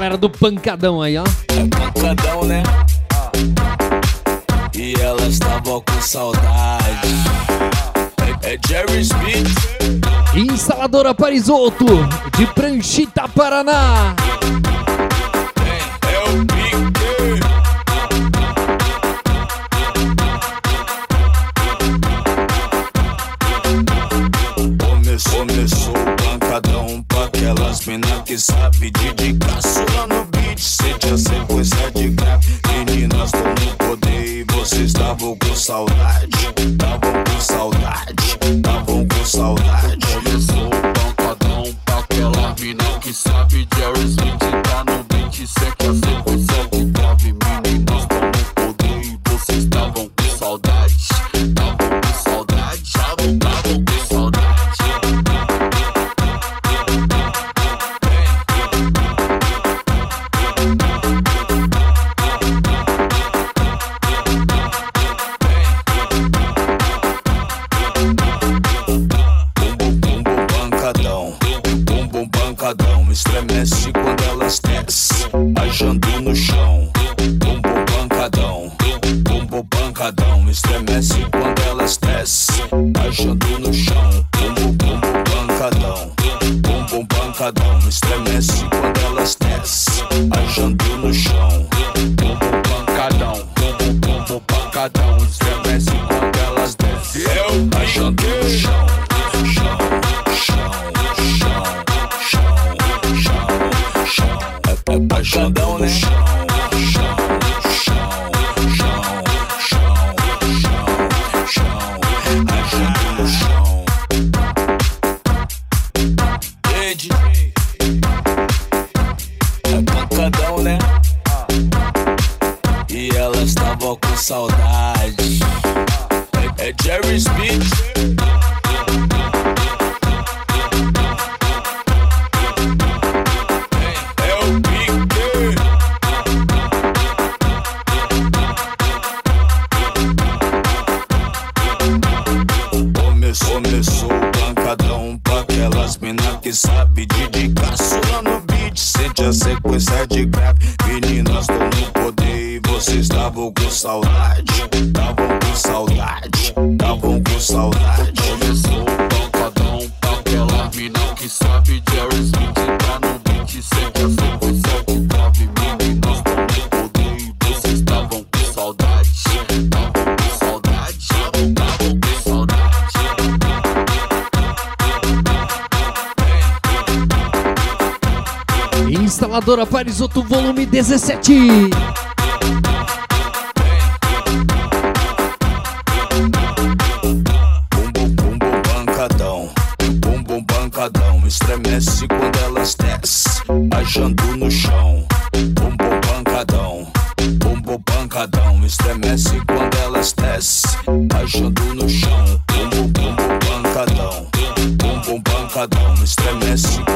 galera do Pancadão aí, ó. É pancadão, né? E elas estavam com saudade. É Jerry Smith. Instaladora Parisoto, de Pranchita, Paraná. É o Pique. Começou o pancadão pra aquelas mina que sabe de caçula no beat. Sente a sequência de grave. Meninas tão no poder e vocês estavam com saudade. Estavam com saudade. Estavam com saudade. Começou o pancadão pra aquela mina que sabe. Jerry Smith tá no beat. Sente a sequência de grave. Meninas tão no poder e vocês estavam com saudade. Estavam com saudade. Estavam com saudade. Estremece quando elas descem, ajando no chão. Bumbum pancadão, bumbum pancadão. Estremece quando elas descem, ajando no chão. Bumbum pancadão, bumbum pancadão. Estremece quando elas descem, ajando no chão. Bumbum pancadão, bumbum pancadão. Estremece quando elas descem, ajando no chão. É pancadão, né? Ajando no chão. É pancadão, né? E elas estavam com saudade. É Jerry Smith. Começou o pancadão pra aquelas mina que sabe de caçula no beat. Sente a sequência de grave. Meninas tão no poder e vocês estavam com saudade. Estavam com saudade. Estavam com saudade. Começou o pancadão pra aquela mina que sabe. Jerry Smith tá no beat. Sente a sequência de grave. Meninas tão no poder e vocês estavam com saudade. Estavam com saudade. Estavam com saudade. Instaladora Parisoto, volume 17. Bumbum pancadão, bumbum pancadão. Estremece quando elas descem, ajando no chão. Bumbum pancadão, bumbum pancadão. Estremece quando elas descem, ajando no chão. Bumbum pancadão, bumbum pancadão. Estremece